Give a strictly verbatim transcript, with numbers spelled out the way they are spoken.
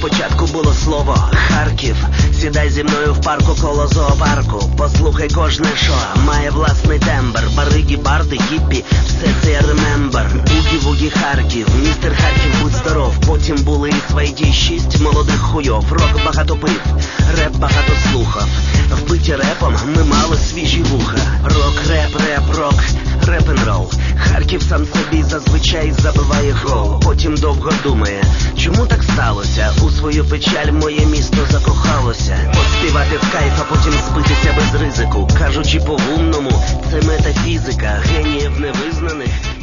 спочатку було слово Харків. Сідай зі мною в парку коло зоопарку. Послухай кожне шо, має власний тембр. Бариги, барди, гіппі, все це я ремембер. Бугі-вугі Харків, містер Харків, будь здоров. Потім були і свайді шість молодих хуйов. Рок багато пив, реп багато слухав. Вбиті репом ми мали свіжі вуха. Рок, реп, реп, рок, реп-н-рол. Харків сам собі зазвичай забиває гол. Потім довго думає, чому так сталося? У свою печаль моє місто закохалося. Поспівати в кайф, а потім збитися без ризику. Кажучи по-умному, це метафізика геніїв невизнаних.